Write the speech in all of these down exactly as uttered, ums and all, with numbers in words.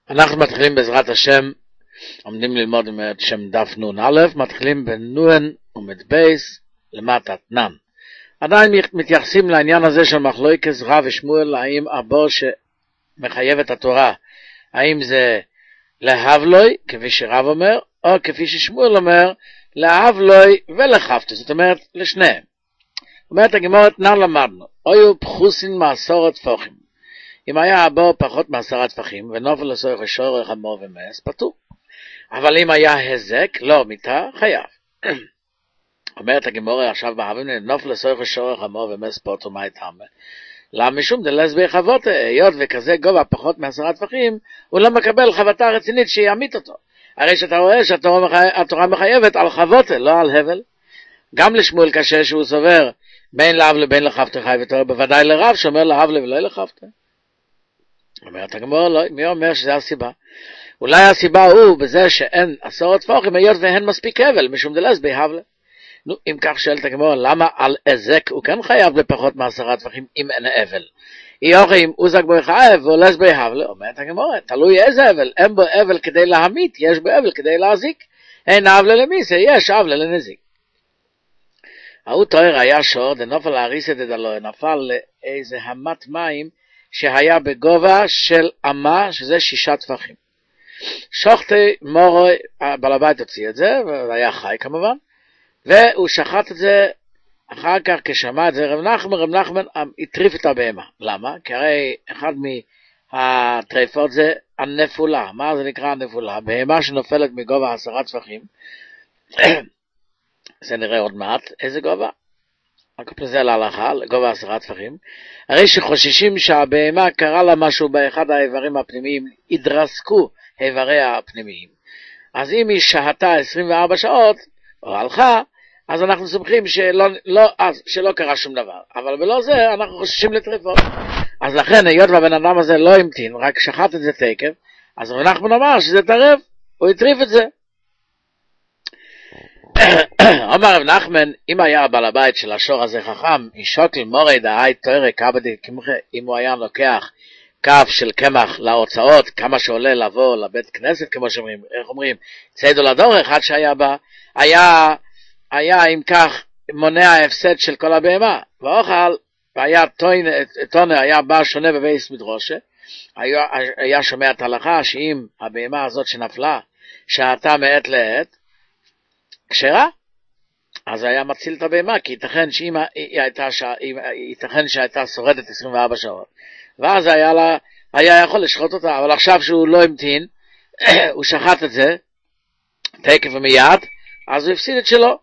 אנחנו מתחילים בעזרת השם, עומדים ללמוד עם שם דף נון א', מתחילים בנון ומדבייס למטה תנן. עדיין מתייחסים לעניין הזה של מחלוקת רב ושמואל, האם הבור שמחייב את התורה, האם זה להבלוי, כפי שרב אומר, או כפי ששמואל אומר, להבלוי ולחפת, זאת אומרת לשניהם. זאת אומרת, הגמרא תנן למדנו, אויו פחוסין מעשרות טפוחים. אם היה הבור פחות מעשרה טפחים, ונופל לסורך השורח המור ומס, פטור. אבל אם היה הזק, לא מיתה, חייב. אומרת הגמרא עכשיו בהבנה, נופל לסורך השורח המור ומס, פטור מה יתאמה. למה משום דלס בחבותה, היות וכזה גובה פחות מעשרה טפחים, הוא לא מקבל חבטה רצינית שיעמית אותו. הרי שאתה רואה שהתורה מחייבת על חבותה, לא על הבל. גם לשמואל קשה שהוא סובר, בין להב לבין לחבטה חי ותורה, בוודאי לרב שאומר להב ולא לחבטה. אומרת הגמרא, לא, מי אומר שזה הסיבה? אולי הסיבה הוא בזה שאין עשרות טפוחים, היות והן מספיק הבל, משום דלס בהבלה. נו, אם כך שואלת הגמרא, למה על הזק הוא כן חייב בפחות מעשרה טפחים אם אין הבל? יוכי אם הוא זק בו חייב ולס בהבלה, אומרת הגמרא, תלוי איזה הבל, אין בו הבל כדי להמית, יש בו הבל כדי להזיק. אין הבלה למיסה, יש הבלה לנזיק. ההוא תואר היה שור, דנופל להריס את דלו, נפל לאיזה המת מים, שהיה בגובה של אמה, שזה שישה טפחים. שוחטי מורוי, בעל הבית הוציא את זה, והיה חי כמובן, והוא שחט את זה, אחר כך כשמע את זה, רב נחמן, רב נחמן הטריף את הבהמה. למה? כי הרי אחד מהטריפות זה הנפולה. מה זה נקרא הנפולה? בהמה שנופלת מגובה עשרה טפחים, זה נראה עוד מעט, איזה גובה? רק לזה להלכה, לגובה עשרה טפחים, הרי שחוששים שהבהמה קרה לה משהו באחד האיברים הפנימיים, ידרסקו איבריה הפנימיים. אז אם היא שהתה עשרים וארבע שעות, או הלכה, אז אנחנו סומכים שלא, לא, אז, שלא קרה שום דבר. אבל בלא זה, אנחנו חוששים לטריפות. אז לכן, היות והבן אדם הזה לא המתין, רק שחט את זה תקף, אז אנחנו נאמר שזה טרף, הוא יטריף את זה. אומר רב נחמן, אם היה הבעל הבית של השור הזה חכם, ישוקל מורי דהי תוירי כבדי כמחה, אם הוא היה לוקח כף של קמח להוצאות, כמה שעולה לבוא לבית כנסת, כמו שאומרים, איך אומרים, ציידו לדורך, עד שהיה בה, היה, היה אם כך מונע ההפסד של כל הבהמה, ואוכל, והיה תונה, היה בא שונה בבייס מדרושה, היה, היה שומע את ההלכה, שאם הבהמה הזאת שנפלה, שעתה מעת לעת, כשרה, אז היה מציל את הבהמה, כי ייתכן שאם היא הייתה, ייתכן שהייתה שורדת עשרים וארבע שעות, ואז היה לה, היה יכול לשחוט אותה, אבל עכשיו שהוא לא המתין, הוא שחט את זה, תקף ומיד, אז הוא הפסיד את שלו.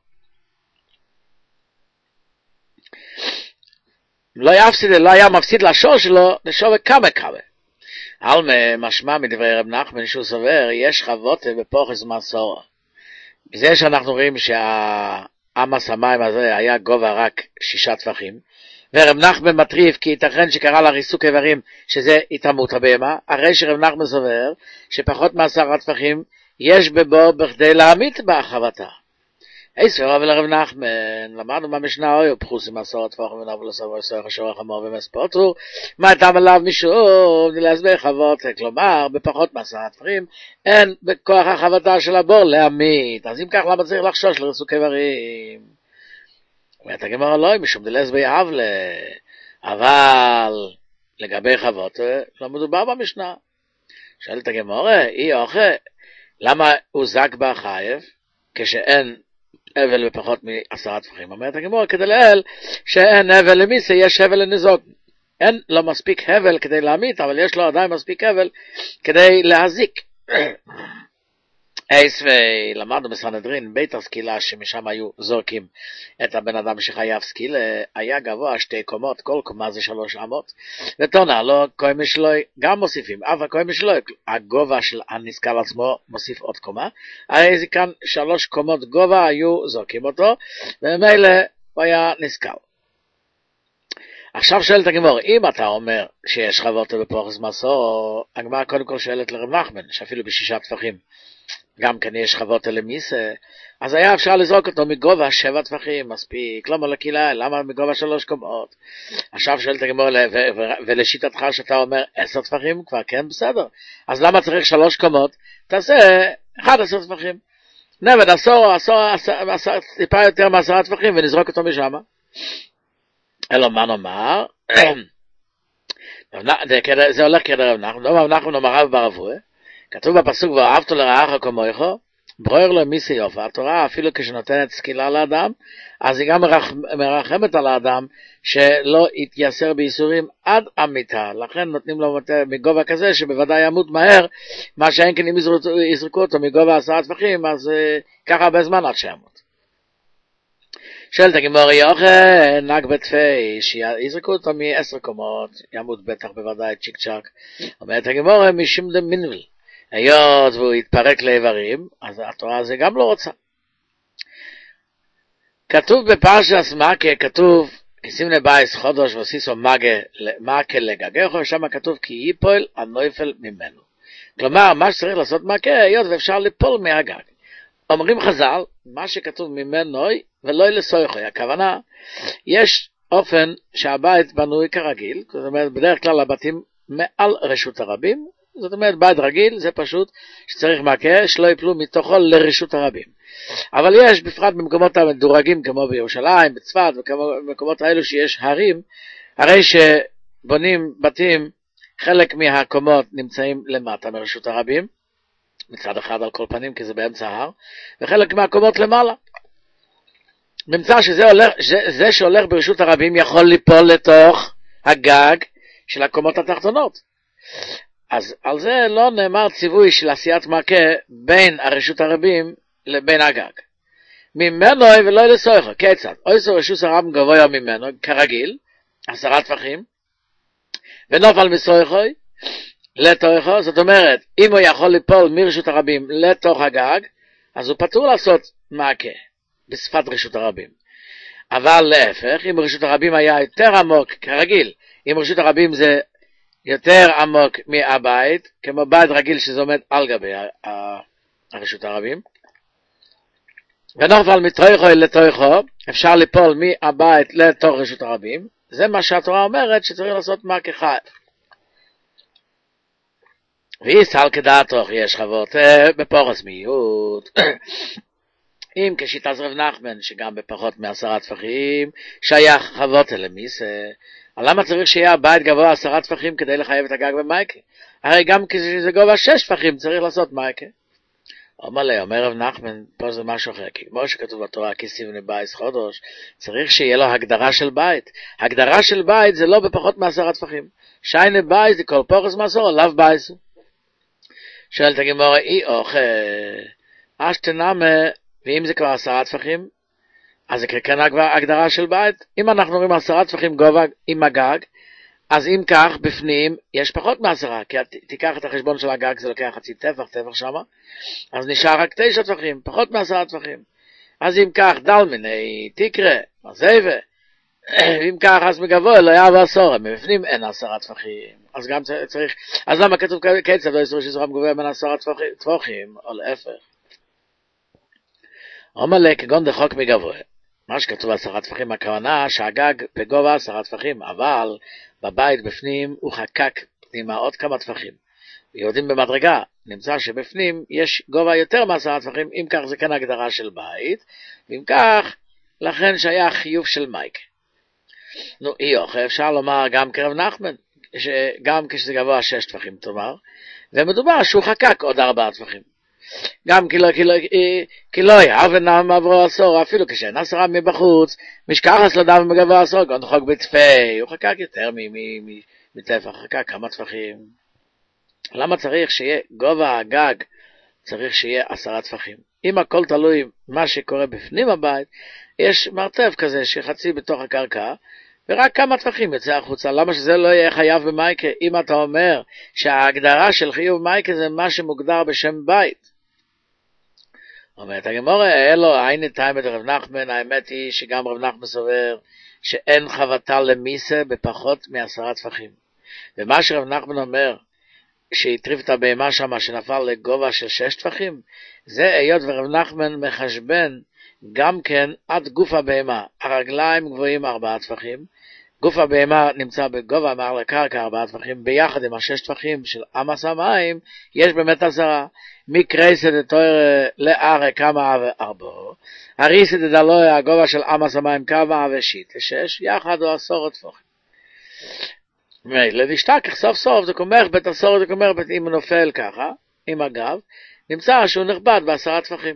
לא היה, הפסיד, לא היה מפסיד לשור שלו, לשור וכמה כמה. על משמע מדברי רב נחמן שהוא סובר, יש חבותה בפוחס מסורה. בזה שאנחנו רואים שהאמס המים הזה היה גובה רק שישה טפחים, ורב נחמן מטריף כי ייתכן שקרה לה ריסוק איברים שזה התאמות הבהמה, הרי שרב נחמן סובר שפחות מעשרה טפחים יש בבו בכדי להמית בהחבטה. אי סברה ולרב נחמן, למדנו במשנה אוי, פחוסים עשרות טפחים ונבו לסבור סורך השורח המור ומספוטרו, מה איתם עליו משום להסבר חבותה, כלומר בפחות מעשרה טפחים אין בכוח החבטה של הבור להמית, אז אם כך למה צריך לחשוש לריסוק איברים? אומרת הגמרא לא, משום דלס ביעבלה, אבל לגבי חבותה לא מדובר במשנה. שואלת הגמרא, אי אוכל, למה הוא זק בחייב כשאין אבל בפחות מעשרה טפחים? אומרת הגמרא, כדי לאל שאין הבל למיסה, יש הבל לנזוק. אין לו מספיק הבל כדי להמית, אבל יש לו עדיין מספיק הבל כדי להזיק. אייס ולמדנו בסנהדרין, בית הסקילה שמשם היו זורקים את הבן אדם שחייב סקילה, היה גבוה שתי קומות, כל קומה זה שלוש אמות, ותונה, לא קוימי שלוי, גם מוסיפים, אף הקוימי שלוי, הגובה של הנסקל עצמו מוסיף עוד קומה, הרי זה כאן שלוש קומות גובה היו זורקים אותו, ומילא הוא היה נסקל. עכשיו שואלת הגמור, אם אתה אומר שיש שכבות בפרוכס מסור, הגמרא קודם כל שואלת לרב נחמן, שאפילו בשישה טפחים, גם כן יש שכבות למיסה, אז היה אפשר לזרוק אותו מגובה שבע טפחים, מספיק, לא מלקילה, למה מגובה שלוש קומות? עכשיו שואלת הגמור, ולשיטתך שאתה אומר עשר טפחים, כבר כן בסדר, אז למה צריך שלוש קומות? תעשה אחד עשר טפחים, נבד עשור, עשור, עשור, טיפה יותר מעשרה טפחים, ונזרוק אותו משם. אלא מה נאמר? זה הולך כדרב נחמן, לא נחמן נאמר רב ברבוע, כתוב בפסוק ואהבת לרעך כמוך, ברור לו מיסי יופי, התורה אפילו כשנותנת סקילה לאדם, אז היא גם מרחמת על האדם שלא יתייסר בייסורים עד המיטה, לכן נותנים לו מגובה כזה שבוודאי ימות מהר, מה שאין כן אם יזרקו אותו מגובה עשרה טפחים, אז ככה הרבה זמן עד שימות. שואלת הגמור יוחנן, נג בתפי, שיזרקו אותו מעשר קומות, ימות בטח בוודאי צ'יק צ'ק. אומרת הגמור, משום דמינבל, היות והוא יתפרק לאיברים, אז התורה הזה גם לא רוצה. כתוב בפרשת מכה, כתוב, כיסים לבייס חודש וסיסו מכה לגגך, שם כתוב כי ייפול הנויפל ממנו. כלומר, מה שצריך לעשות מכה, היות ואפשר ליפול מהגג. אומרים חז"ל, מה שכתוב ממנו ולא לסויחוי, הכוונה, יש אופן שהבית בנוי כרגיל, זאת אומרת, בדרך כלל הבתים מעל רשות הרבים, זאת אומרת, בית רגיל זה פשוט שצריך מכה, שלא יפלו מתוכו לרשות הרבים. אבל יש, בפרט במקומות המדורגים, כמו בירושלים, בצפת, ובמקומות האלו שיש הרים, הרי שבונים בתים, חלק מהקומות נמצאים למטה מרשות הרבים, מצד אחד על כל פנים, כי זה באמצע ההר, וחלק מהקומות למעלה. נמצא שזה הולך, זה שהולך ברשות הרבים יכול ליפול לתוך הגג של הקומות התחתונות. אז על זה לא נאמר ציווי של עשיית מכה בין הרשות הרבים לבין הגג. ממנו ולא לסויחו, כיצד? אוי זו רשות הרבים גבוה ממנו, כרגיל, עשרה טפחים, ונופל מסויחו, לתוכו, זאת אומרת, אם הוא יכול ליפול מרשות הרבים לתוך הגג, אז הוא פטור לעשות מכה, בשפת רשות הרבים. אבל להפך, אם רשות הרבים היה יותר עמוק, כרגיל, אם רשות הרבים זה יותר עמוק מהבית, כמו בית רגיל שזה עומד על גבי הרשות הרבים, ונופל מתוכו לתוכו, אפשר ליפול מהבית לתוך רשות הרבים, זה מה שהתורה אומרת שצריך לעשות מכה חי. ויסל כדעתוך יש חוות בפורס מיעוט. אם כשיטת רב נחמן, שגם בפחות מעשרה טפחים, שייך חוות למיסה, למה צריך שיהיה הבית גבוה עשרה טפחים כדי לחייב את הגג במייקה? הרי גם כשזה גובה שש טפחים צריך לעשות מייקה. אומר לי, אומר רב נחמן, פה זה משהו אחר, כי כמו שכתוב בתורה, כיסים לבייס חודש, צריך שיהיה לו הגדרה של בית. הגדרה של בית זה לא בפחות מעשרה טפחים. שיינה בייס זה כל פורס מסור, לאו בייסו. שואלת הגמורה, אי אוכל, אשתנמה, ואם זה כבר עשרה טפחים, אז זה כנראה כבר הגדרה של בית. אם אנחנו רואים עשרה טפחים גובה עם הגג, אז אם כך, בפנים, יש פחות מעשרה, כי תיקח את החשבון של הגג, זה לוקח חצי טפח, טפח שמה, אז נשאר רק תשע טפחים, פחות מעשרה טפחים. אז אם כך, דל מיני, תקרה, מזהיבה, אם כך, אז מגבוה, לא יעבור עשרה, מבפנים אין עשרה טפחים, אז גם צריך, אז למה כתוב כיצד, לא יסור שזרם גבוה בין עשרה טפחים, או להפך. אומר לה, כגון דחוק מגבוה, מה שכתוב עשרה טפחים, הכוונה שהגג בגובה עשרה טפחים, אבל בבית בפנים הוא חקק פנימה עוד כמה טפחים. יורדים במדרגה, נמצא שבפנים יש גובה יותר מעשרה טפחים, אם כך זה כן הגדרה של בית, ואם כך, לכן שהיה חיוב של מייק. נו, איוך, אפשר לומר גם כרב נחמן, גם כשזה גבוה שש טפחים, תאמר, ומדובר שהוא חקק עוד ארבעה טפחים. גם כי לא, כי לא, כי לא היה ונם עברו עשור, אפילו כשאין עשרה מבחוץ, משכחס לדם מגבוה עשור, גם חוק בתפי, הוא חקק יותר מטפח, חקק כמה טפחים. למה צריך שיהיה גובה הגג, צריך שיהיה עשרה טפחים? אם הכל תלוי מה שקורה בפנים הבית, יש מרתף כזה שחצי בתוך הקרקע, ורק כמה טפחים יצא החוצה. למה שזה לא יהיה חייב במייקה? אם אתה אומר שההגדרה של חיוב מייקה זה מה שמוגדר בשם בית. אומרת הגמורה, אלו, עיני טיימת רב נחמן, האמת היא שגם רב נחמן סובר שאין חבטה למיסה בפחות מעשרה טפחים. ומה שרב נחמן אומר, שהטריף את הבהמה שמה שנפל לגובה של שש טפחים, זה היות ורב נחמן מחשבן גם כן עד גוף הבהמה. הרגליים גבוהים ארבעה טפחים, גוף הבהמה נמצא בגובה מעל הקרקע ארבעה טפחים, ביחד עם השש טפחים של אמס המים, יש באמת עשרה. מקרייסא דתוירא לארא כמה וארבעו, הריסא דדלויה הגובה של אמס המים כמה ושיטה, שש, יחד הוא עשור טפחים. לדשתכח סוף סוף זה כומר בית עשור, זה כומר בית אם הוא נופל ככה, עם הגב, נמצא שהוא נכבד בעשרה טפחים.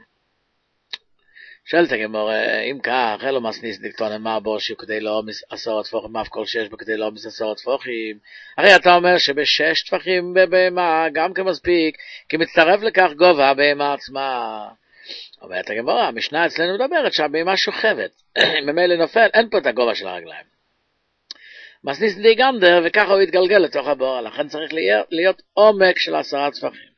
שאלת הגמור, אם כך, אלו מסניס דקטון מה בושיו כדי לא עשור טפחים, אף כל שש בכדי לא עשור טפחים. הרי אתה אומר שבשש טפחים בבהמה גם כמספיק, כי מצטרף לכך גובה הבהמה עצמה. אומרת הגמור, המשנה אצלנו מדברת שהבהמה שוכבת, ממילא נופל, אין פה את הגובה של הרגליים. מסניס די גנדר, וככה הוא יתגלגל לתוך הבור, לכן צריך להיות, להיות עומק של עשרה טפחים.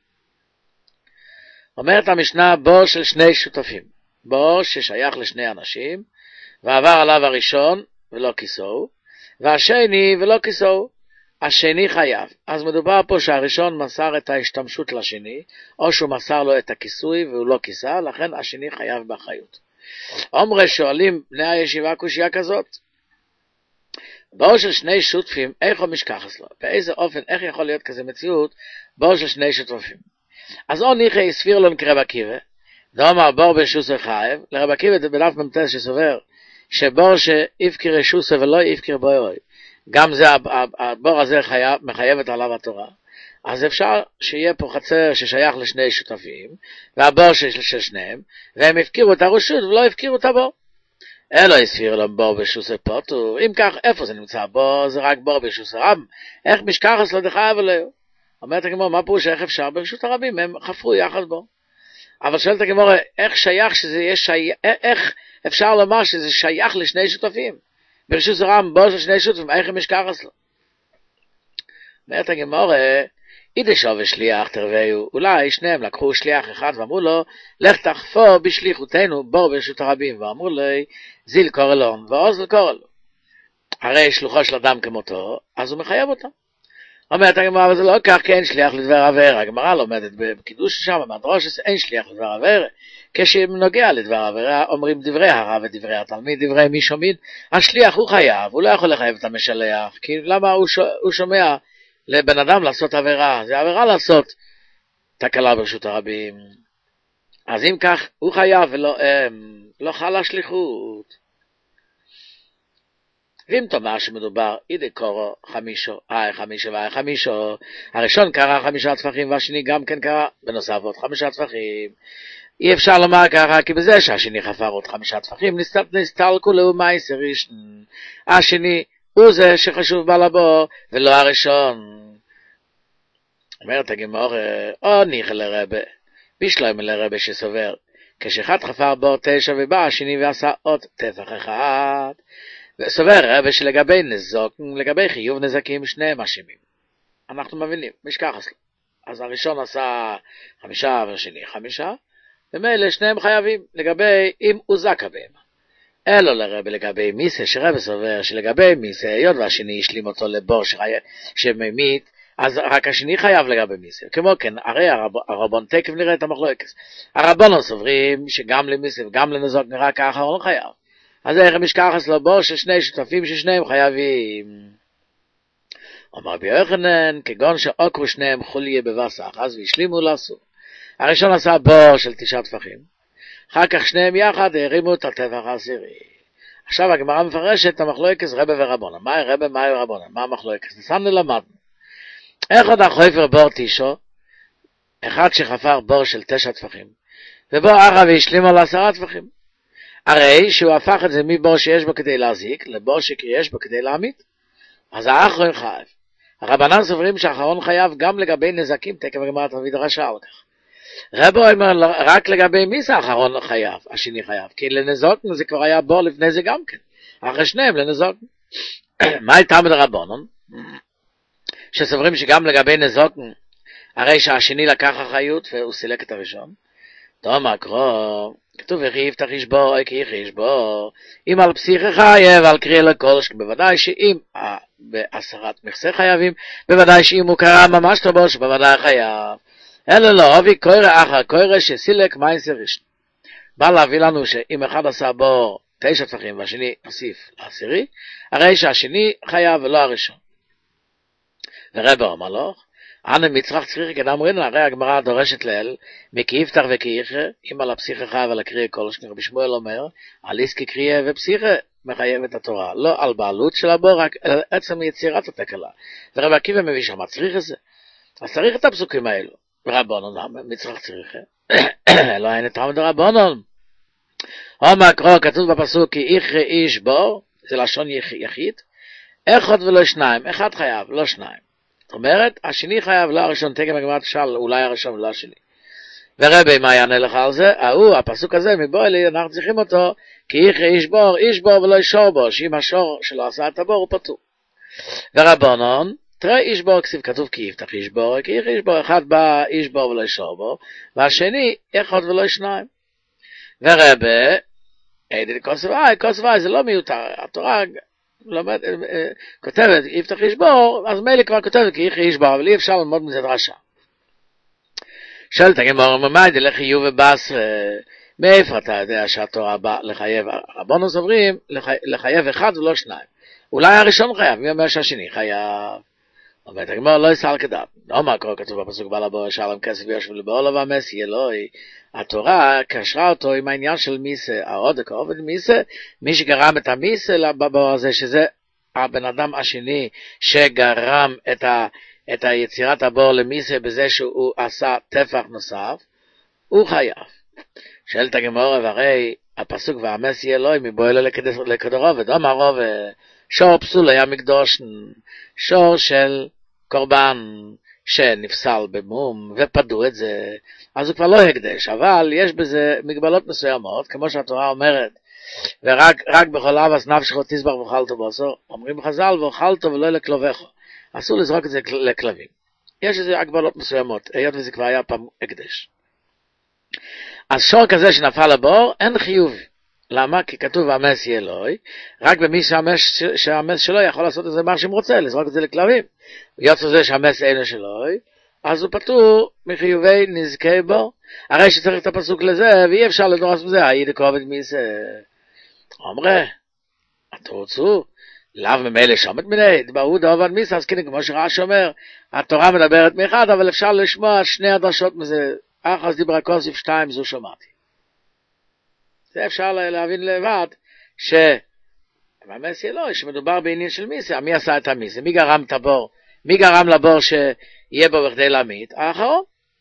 אומרת המשנה, בור של שני שותפים, בור ששייך לשני אנשים, ועבר עליו הראשון ולא כיסו, והשני ולא כיסו, השני חייב. אז מדובר פה שהראשון מסר את ההשתמשות לשני, או שהוא מסר לו את הכיסוי והוא לא כיסה, לכן השני חייב באחריות. אומרי שואלים בני הישיבה קושיה כזאת, בור של שני שותפים, איך הוא משכחס לו? באיזה אופן, איך יכול להיות כזה מציאות, בור של שני שותפים? אז או ניחי ספיר לו כרב עקיבא, דאמר בור בשוסר חייב, לרב עקיבא בדף ממתס שסובר, שבור שאיפקיר שוסר ולא איפקיר בוי, גם זה, הבור הזה חייב, מחייבת עליו התורה, אז אפשר שיהיה פה חצר ששייך לשני שותפים, והבור של שניהם, והם הפקירו את הרשות ולא הפקירו את הבור. אלו הספיר לו בור בשוסר פוטו, אם כך, איפה זה נמצא? בור זה רק בור בשוסר רם, איך משכחס לו דחייב אלוהו? אומרת הגמור, מה פירוש איך אפשר? ברשות הרבים הם חפרו יחד בו. אבל שואלת הגמור, איך שייך שזה יהיה שייך, איך אפשר לומר שזה שייך לשני שותפים? ברשות הרם בור של שני שותפים, איך הם משכחס לו? אומרת הגמור, אידשו ושליח תרוויו, אולי שניהם לקחו שליח אחד ואמרו לו, לך תחפור בשליחותנו בור ברשות הרבים, ואמרו לו, זיל קורלון ועוז קורל. הרי שלוחו של אדם כמותו, אז הוא מחייב אותו. אומרת הגמרא, אבל זה לא כך, כי אין שליח לדבר עבר. הגמרא לומדת בקידוש שם, במדרש, אין שליח לדבר עבר. כשנוגע לדבר עבר, אומרים דברי הרב ודברי התלמיד, דברי מי שומעים, השליח הוא חייב, הוא לא יכול לחייב את המשלח, כי למה הוא, ש... הוא שומע לבן אדם לעשות עבירה? זה עבירה לעשות תקלה ברשות הרבים. אז אם כך, הוא חייב ולא הם, לא חל השליחות. ואם תאמר שמדובר, אידי קורו חמישו, אי חמישו ואי חמישו, הראשון קרא חמישה טפחים והשני גם כן קרא, בנוסף עוד חמישה טפחים. אי אפשר לומר ככה, כי בזה שהשני חפר עוד חמישה טפחים, נסתלקו לו מייסר ראשון. השני הוא זה שחשוב בה לבוא, ולא הראשון. אומרת הגמור, או ניחא לרבה, בשלוימה לרבה שסובר, כשאחד חפר בו תשע ובא השני ועשה עוד טפח אחד. וסובר רבי שלגבי נזוקים, לגבי חיוב נזקים, שניהם אשמים. אנחנו מבינים, משכחס לו. אז הראשון עשה חמישה והשני חמישה, ומילא שניהם חייבים לגבי אם הוא זק הבהמה. אלו לרבי לגבי מיסה, שרבי סובר שלגבי מיסה, היות והשני השלים אותו לבור שממית, אז רק השני חייב לגבי מיסה. כמו כן, הרי הרב, הרבון תקף נראה את המחלוקת. הרבונו סוברים שגם למיסה וגם לנזוק נראה כאחרון חייב. אז איך משכחס לו בור של שני שותפים ששניהם חייבים. אומר רבי יוחנן, כגון שעוקרו שניהם חוליה בבסח, אז והשלימו לעשו. הראשון עשה בור של תשעה טפחים, אחר כך שניהם יחד הרימו את הטפח העשירי. עכשיו הגמרא מפרשת את המחלוקת רבי ורבונה. מה רבי, מה רבונה? מה המחלוקת? נסענו למדנו. איך עוד החופר בור תישו? אחד שחפר בור של תשע טפחים, ובור אחר והשלימו לעשרה טפחים. הרי שהוא הפך את זה מבור שיש בו כדי להזיק, לבור שיש בו כדי להמית. אז האחרון חייב. הרבנן סוברים שהאחרון חייב גם לגבי נזקים, תקף הגמרא תביא דרשה על כך. רבו אומר רק לגבי מיסה האחרון חייב, השני חייב, כי לנזוקן זה כבר היה בור לפני זה גם כן. אחרי שניהם לנזוקן. מה הייתה מדרבנן? שסוברים שגם לגבי נזוקן, הרי שהשני לקח אחריות והוא סילק את הראשון. תומא קרוא, כתוב וכי יפתח ישבור, כי יחי ישבור, אם על פסיכי חייב, על קריא לכל, בוודאי שאם בעשרת מכסי חייבים, בוודאי שאם הוא קרא ממש טובו, שבוודאי חייב. אלא לא, אבי קורא אחר קורא שסילק מייסר ראשון. בא להביא לנו שאם אחד עשה בו תשע טפחים והשני הוסיף לעשירי, הרי שהשני חייב ולא הראשון. ורבא אמר לו, אנא מצרך צריך כדם רינן, הרי הגמרא דורשת לאל, מכי יפתח וכי יחי, אם על הפסיכה חייב על הקריאה כל שני, רבי שמואל אומר, על איסקי קריאה ופסיכה מחייב את התורה, לא על בעלות של הבור, רק עצם יצירת התקלה. ורבא עקיבא מביא שם, צריך את זה. אז צריך את הפסוקים האלו. ורבונון, מצרך צריך, לא אין את רמד רבונון. הומה קרוא, כתוב בפסוק, כי יחי איש בור, זה לשון יחיד, אחד ולא שניים, אחד חייב, לא שניים. זאת אומרת, השני חייב, לא הראשון, תגם הגמרא תשאל, אולי הראשון ולא השני. ורבי, מה יענה לך על זה? ההוא, הפסוק הזה, מבוא אלי, אנחנו צריכים אותו, כי יחי איש בור, איש בור ולא ישור בו, שאם השור שלו עשה את הבור, הוא פטור. ורבונון, תראה איש בור, כסיב כתוב כי יפתח איש בור, כי יחי איש בור, אחד בא איש בור ולא ישור בו, והשני, אחד ולא שניים. ורבי, עדי כוסווי, כוסווי, זה לא מיותר, התורה לומד, כותבת, יפתח איש בור, אז מילא כבר כותבת, כי יחי איש בור, אבל אי אפשר ללמוד מזה דרשה. שואלת הגמרא, מה ידי לחיוב ובסר, מאיפה אתה יודע שהתורה באה לחייב, רבנו סוברים, לחייב אחד ולא שניים. אולי הראשון חייב, מי אומר שהשני חייב? אומרת הגמרא, לא יסל כדאב. לא מה קורה, כתוב בפסוק בעל הבור, שאלם כסף ויושב לבעול והמסי אלוהי. התורה קשרה אותו עם העניין של מיסה, העודק, העובד מיסה, מי שגרם את המיסה לבור הזה, שזה הבן אדם השני שגרם את, ה, את היצירת הבור למיסה בזה שהוא עשה טפח נוסף, הוא חייב. שאלת הגמרא, והרי הפסוק והמסי אלוהי מבועל לכדרובד, אמר רובד, שור פסול היה מקדוש, שור של קורבן שנפסל במום ופדו את זה, אז הוא כבר לא הקדש, אבל יש בזה מגבלות מסוימות, כמו שהתורה אומרת, ורק רק בכל אבס נפשך תסבח ואוכלתו בוסו, אומרים חז"ל ואוכלתו ולא לכלובך, אסור לזרוק את זה לכלבים. יש איזה הגבלות מסוימות, היות וזה כבר היה פעם הקדש. אז שור כזה שנפל לבור, אין חיוב. למה? כי כתוב המס יהיה אלוהי, רק במי שהמס, שהמס שלו יכול לעשות את זה מה שהוא רוצה, לזרוק את זה לכלבים. יוצא זה שהמס אינו שלו, אז הוא פטור מחיובי נזקי בו, הרי שצריך את הפסוק לזה, ואי אפשר לדרוס מזה, הידי כובד מיסה. אומרה, אתה רוצו, לאו ממילא שומט מיני, דברו דעובד מיסה, אז כנה כמו שרעש אומר, התורה מדברת מאחד, אבל אפשר לשמוע שני הדרשות מזה, אחז דיברה כוסיף שתיים, זו שמעתי. זה אפשר להבין לבד, שהמס אלוהי, שמדובר בעניין של מיסה, מי עשה את המיסה, מי גרם את הבור, מי גרם לבור שיהיה בו בכדי להמית? האחרון.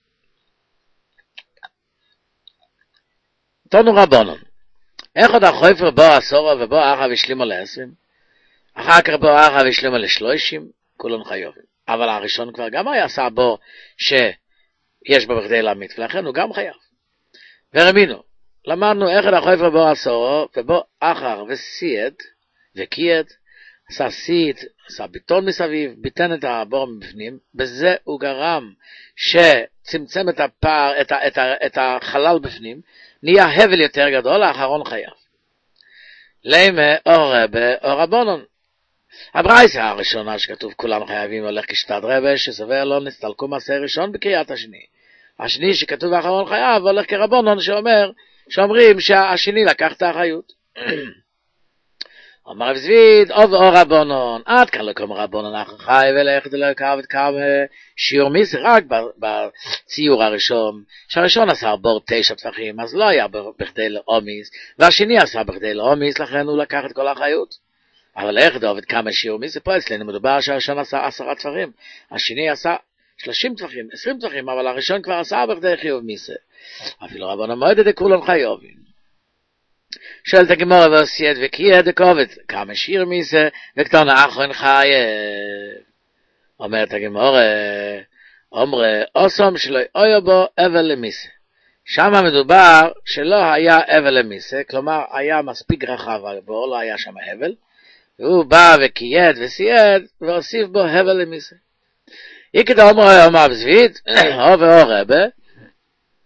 תונו רבונון, איך עוד החויפר בו עשורה ובו אחר ושלימו לעשרים? אחר כך בו אחר ושלימו לשלושים, כולון חיובים. אבל הראשון כבר גם היה עשה בו שיש בו בכדי להמית, ולכן הוא גם חייב. ורמינו, למדנו איך עוד החויפר בו עשורה ובו אחר וסייד וקייד, עשה סיד, עשה ביטון מסביב, ביטן את הבור מבפנים, בזה הוא גרם שצמצם את הפער, את, ה, את, ה, את החלל בפנים, נהיה הבל יותר גדול, האחרון חייב. לימה אור רבה אור רבונון. הברייסה הראשונה שכתוב כולם חייבים הולך כשתד רבה, שסובר לא נסתלקו מעשה ראשון בקריאת השני. השני שכתוב האחרון חייב הולך כרבונון שאומר, שאומרים שהשני לקח את האחריות. אמר רב זביד, אוב אור רבונון, עד כאן לקום רבונון אחר חי, ולך דלקה ותקם שיעור מיס, רק בציור הראשון, שהראשון עשה בור תשע טפחים, אז לא היה בכדי לאומיס, והשני עשה בכדי לאומיס, לכן הוא לקח את כל האחריות. אבל איך דוד כמה שיעור מיס, פה אצלנו מדובר שהראשון עשה עשרה טפחים, השני עשה שלושים טפחים, עשרים טפחים, אבל הראשון כבר עשה בכדי חיוב מיס. אפילו רבונון מועד את כולן חיובים. שואלת הגמרא ועשייד וקייד דקובד, כמה שיר מיסה וקטון האחרון חייב. אומרת הגמרא, אומרה, אוסום שלא אויו בו אבל למיסה. שם מדובר שלא היה אבל למיסה, כלומר היה מספיק רחב בו, לא היה שם הבל, והוא בא וקייד וסייד והוסיף בו הבל למיסה. יקד אומרה אומר בזווית, או ואו רבה,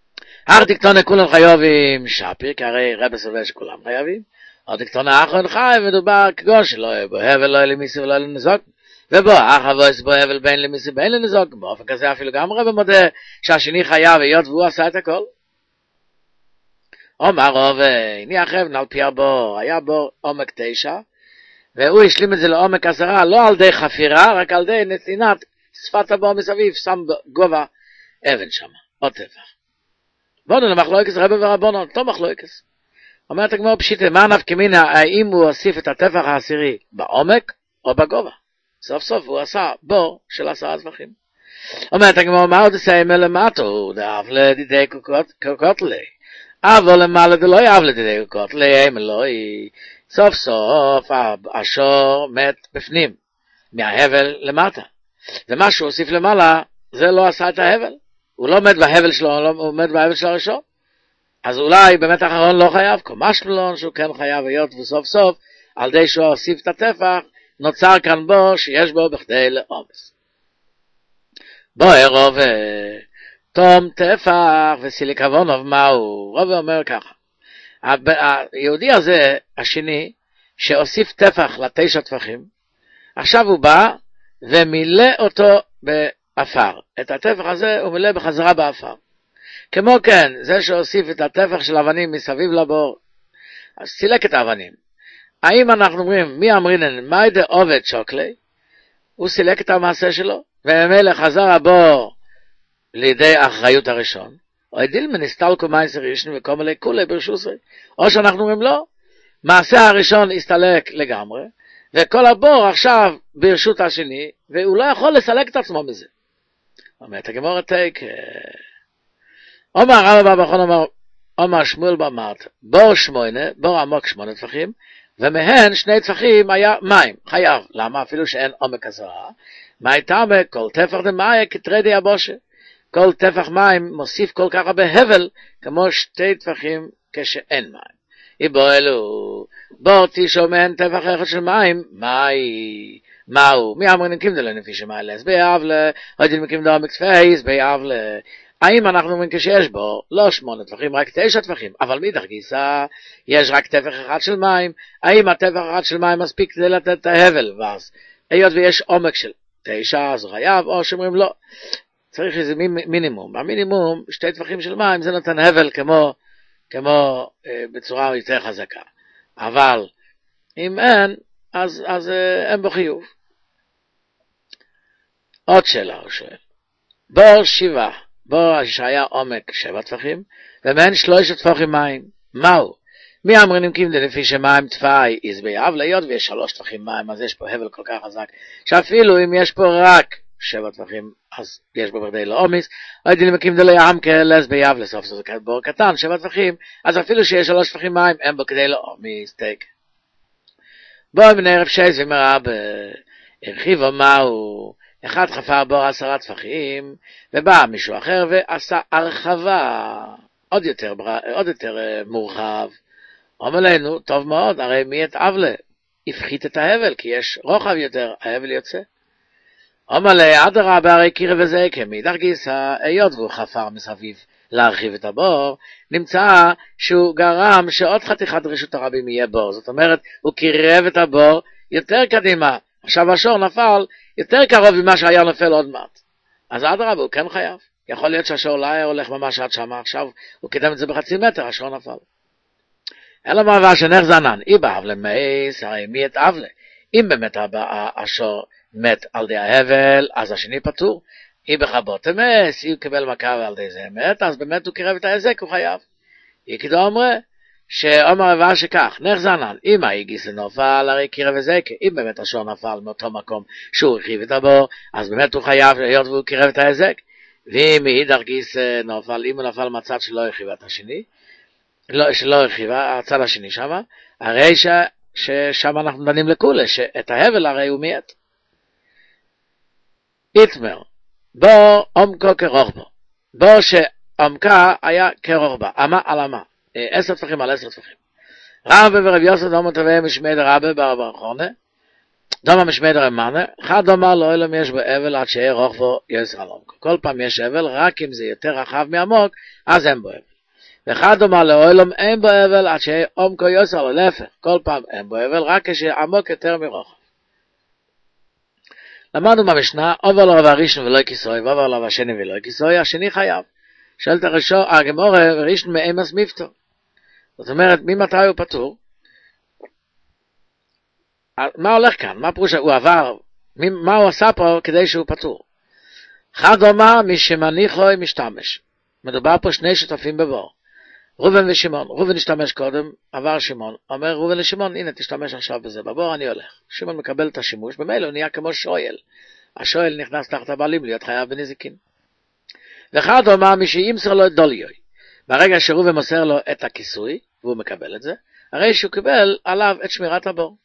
אך דקטונה כולם חייבים שפיר, כי הרי רבי סובר שכולם חייבים, או דקטונה אחרון חייב, מדובר כגון שלא יהיה בו הבל, לא יהיה למיסי ולא יהיה לנזוק, ובו אך אבויס בו הבל בין למיסי בין לנזוק, באופן כזה אפילו גם רבי מודה שהשני חייב היות והוא עשה את הכל. אומר רוב, הניח אבן על פי הבור, היה בור עומק תשע, והוא השלים את זה לעומק עשרה, לא על די חפירה, רק על די נתינת שפת הבור מסביב, שם גובה אבן שם, עוד טפח. בואו למחלוקס רבי ורבונו, אותו מחלוקס. אומרת הגמרא פשיטא, מה נפקא מינה, האם הוא הוסיף את הטפח העשירי בעומק או בגובה? סוף סוף הוא עשה בור של עשרה טפחים. אומרת הגמרא, מה עוד סיימה למטו, דאב לדידי קוקוטלי, אבל למעלה דלא יאב לדידי קוקוטלי, אם לא, סוף סוף השור מת בפנים, מההבל למטה. ומה שהוא הוסיף למעלה, זה לא עשה את ההבל. הוא לא מת בהבל שלו, הוא מת בהבל של הראשון. אז אולי באמת האחרון לא חייב, כמש מלון שהוא כן חייב היות וסוף סוף, על די שהוא הוסיף את הטפח, נוצר כאן בו שיש בו בכדי לעומס. בוא רוב, תום טפח וסיליקבונוב מהו? רוב אומר ככה, היהודי הזה, השני, שהוסיף טפח לתשע טפחים, עכשיו הוא בא ומילא אותו באפר. את הטפח הזה הוא מילא בחזרה באפר. כמו כן, זה שהוסיף את הטפח של אבנים מסביב לבור, אז סילק את האבנים. האם אנחנו אומרים, מי אמרינן, מה ידה עובד שוקלי? הוא סילק את המעשה שלו, וממילא חזר הבור לידי האחריות הראשון. או הדיל מנסתלקו מייסר ישנו וקום אלי כולי ברשוסי. או שאנחנו אומרים לא, מעשה הראשון הסתלק לגמרי, וכל הבור עכשיו ברשות השני, והוא לא יכול לסלק את עצמו מזה. אומרת הגמרא תיק, אומר הרב אבא בכון אומר, אומר שמואל במרת, בור שמונה, בור עמוק שמונה טפחים, ומהן שני טפחים היה מים, חייב. למה? אפילו שאין עומק עשרה. מה הייתה כל טפח דמאי כתרדי הבושה. כל טפח מים מוסיף כל כך הרבה הבל, כמו שתי טפחים כשאין מים. איבו אלו, בור תישו מהן טפח אחד של מים, מהי, מהו? מי אמרים נקים דלו נפי שמאלה, אז ביאבלה, הודיל מקים דלו מקצפייס, ביאבלה. האם אנחנו אומרים כשיש בו, לא שמונה טפחים, רק תשע טפחים, אבל מאידך גיסא, יש רק טפח אחד של מים, האם הטפח אחד של מים מספיק כדי לתת את ההבל, ואז, היות ויש עומק של תשע, אז חייב, או שאומרים לא, צריך איזה מינימום, המינימום, שתי טפחים של מים, זה נותן הבל כמו, כמו אה, בצורה יותר חזקה, אבל, אם אין, אז, אז אה, אין בו חיוב. עוד שאלה הוא שואל, בור שבעה, בור שהיה עומק שבע טפחים, ומהן שלושת טפחים מים, מהו? מי אמרים נמקים לפי שמים טפאי יזבייב להיות, ויש שלוש טפחים מים, אז יש פה הבל כל כך חזק, שאפילו אם יש פה רק שבע טפחים, אז יש בו בכדי לעומס, או ידילים מקים דלו יעם כאלס בייב לסוף, זה בור קטן, שבע טפחים, אז אפילו שיש שלוש טפחים מים, אין בו כדי לעומס, תק. בואו מן ערב שייס ומראה בהרחיבו מהו, אחד חפר בור עשרה טפחים, ובא מישהו אחר ועשה הרחבה, עוד יותר, עוד יותר מורחב. אומר לנו, טוב מאוד, הרי מי את אבלה? הפחית את ההבל, כי יש רוחב יותר, ההבל יוצא. אומר לה, אדרבה, הרי קירה וזה, כמידך גיסא, היות והוא חפר מסביב להרחיב את הבור, נמצא שהוא גרם שעוד חתיכת רשות הרבים יהיה בור. זאת אומרת, הוא קירב את הבור יותר קדימה. עכשיו השור נפל יותר קרוב ממה שהיה נופל עוד מעט. אז אדרבה, הוא כן חייב. יכול להיות שהשור לא היה הולך ממש עד שם, עכשיו הוא קידם את זה בחצי מטר, השור נפל. אלא מה שנך זנן, אי באבלה מייס, הרי מי את אבלה? אם באמת השור מת על די ההבל, אז השני פטור. אי בחבות המס, אי הוא קיבל מכה ועל די זה מת, אז באמת הוא קירב את ההזק, הוא חייב. אי כדו אומרה, שאומר רבה שכך, נך זנן, אם האיגיס נופל, הרי קירב הזק, אם באמת השור נפל מאותו מקום שהוא הרחיב את הבור, אז באמת הוא חייב להיות והוא קירב את ההזק. ואם מאידך גיס נופל, אם הוא נפל מצד שלא הרחיבה את השני, לא, שלא הרחיבה, הצד השני שמה, הרי ש, ששם אנחנו דנים לכולה, שאת ההבל הרי הוא מיית. איתמר, בור עומקו כרוחבו, בור שעומקה היה כרוחבה, אמה על אמה, עשר טפחים על עשר טפחים. רבא ורב יוסף דומו תווה משמי דרבא ברבא אחרונה, דומה משמי דרמנה, אחד דומה לא אלם יש בו אבל עד שיהיה רוחבו יסר על עומקו. כל פעם יש אבל, רק אם זה יותר רחב מעמוק, אז אין בו אבל. ואחד אומר לעולם אין בו אבל עד שיהיה עומקו יוסר לו, להפך, כל פעם אין בו אבל רק כשעמוק יותר מרוחב. למדנו במשנה, עובר לו הראשון ולא כיסוי, ועובר לו השני ולא כיסוי, השני חייב. שואלת הראשון, הגמורה וראשון מאמס מפטור. זאת אומרת, ממתי הוא פטור? מה הולך כאן? מה פירוש הוא עבר? מה הוא עשה פה כדי שהוא פטור? אחד אומר, מי שמניחו משתמש. מדובר פה שני שותפים בבור. ראובן ושמעון. ראובן השתמש קודם, עבר שמעון. אומר ראובן לשמעון, הנה תשתמש עכשיו בזה. בבור אני הולך. שמעון מקבל את השימוש, במילא הוא נהיה כמו שואל. השואל נכנס תחת הבעלים להיות חייב בנזיקין. ואחד אומר, מי שימסר לו את דוליוי. ברגע שראובן מוסר לו את הכיסוי, והוא מקבל את זה, הרי שהוא קיבל עליו את שמירת הבור.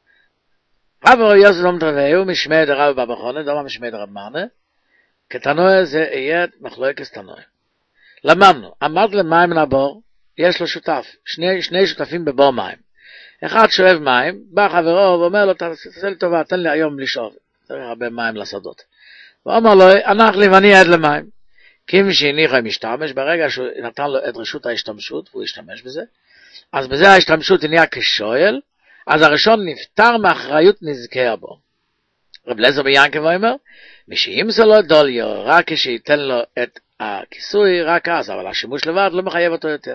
רב יוסף לא מתרווהו משמי דרב בבא חונה, דומה משמי דרב מרנה, כתנועה זה יהיה מחלוקת תנועה. למדנו, עמד למים לבור, יש לו שותף, שני, שני שותפים בבור מים. אחד שואב מים, בא חברו ואומר לו, תעשה לי טובה, תן לי היום לשאוב, צריך הרבה מים לשדות. הוא אומר לו, הנח לי ואני עד למים. כי מי שהניחו משתמש, ברגע שהוא נתן לו את רשות ההשתמשות, והוא השתמש בזה, אז בזה ההשתמשות נהיה כשואל, אז הראשון נפטר מאחריות נזקי הבור. רב אליעזר ביענקב אומר, מי שימסר לו את דוליו, רק כשייתן לו את הכיסוי, רק אז, אבל השימוש לבד לא מחייב אותו יותר.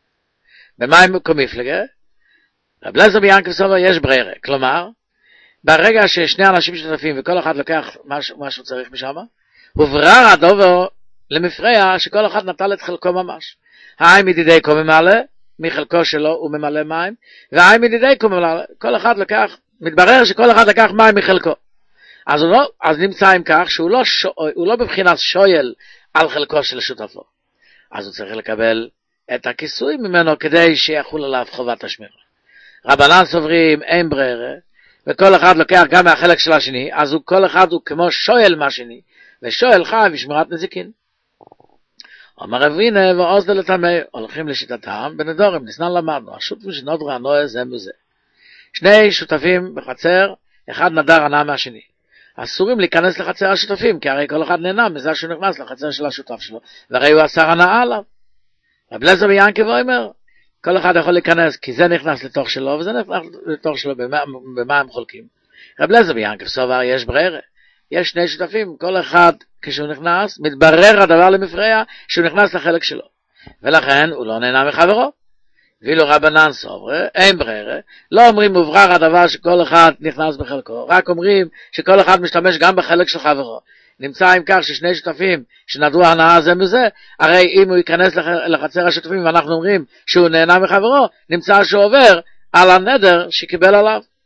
במים כמפלגה, רב אליעזר ביענקב סובר יש ברירה, כלומר, ברגע ששני אנשים שותפים וכל אחד לוקח מה שהוא צריך משם, הוברר הדובר למפרע שכל אחד נטל את חלקו ממש. האי מדידי כה ממלא, מחלקו שלו הוא ממלא מים, והאי מדידי כה ממלא, כל אחד לקח, מתברר שכל אחד לקח מים מחלקו. אז, הוא לא, אז נמצא עם כך שהוא לא, שו, הוא לא בבחינת שויל על חלקו של שותפו. אז הוא צריך לקבל את הכיסוי ממנו כדי שיחול עליו חובת השמירה. רבנן סוברים אין ברירה, וכל אחד לוקח גם מהחלק של השני, אז הוא, כל אחד הוא כמו שויל מהשני, ושואל חי ושמירת נזיקין. אומר רבינה ועוז לטמא, הולכים לשיטתם בנדורים, נסנן למדנו, השותפים שנודרה הנועה זה מזה. שני שותפים בחצר, אחד נדר ענה מהשני. אסורים להיכנס לחצר השותפים, כי הרי כל אחד נהנה מזה שהוא נכנס לחצר של השותף שלו, והרי הוא אסר הנאה עליו. רב אליעזר ביענקב אומר, כל אחד יכול להיכנס, כי זה נכנס לתוך שלו, וזה נכנס לתוך שלו, במה, במה הם חולקים. רב אליעזר ביענקב סובר, יש ברירה. יש שני שותפים, כל אחד כשהוא נכנס, מתברר הדבר למפרע שהוא נכנס לחלק שלו. ולכן הוא לא נהנה מחברו. ואילו רבנן סובר, אין ברירה, לא אומרים מוברר הדבר שכל אחד נכנס בחלקו, רק אומרים שכל אחד משתמש גם בחלק של חברו. נמצא עם כך ששני שותפים שנדרו הנאה זה מזה, הרי אם הוא ייכנס לחצר השותפים ואנחנו אומרים שהוא נהנה מחברו, נמצא שהוא עובר על הנדר שקיבל עליו.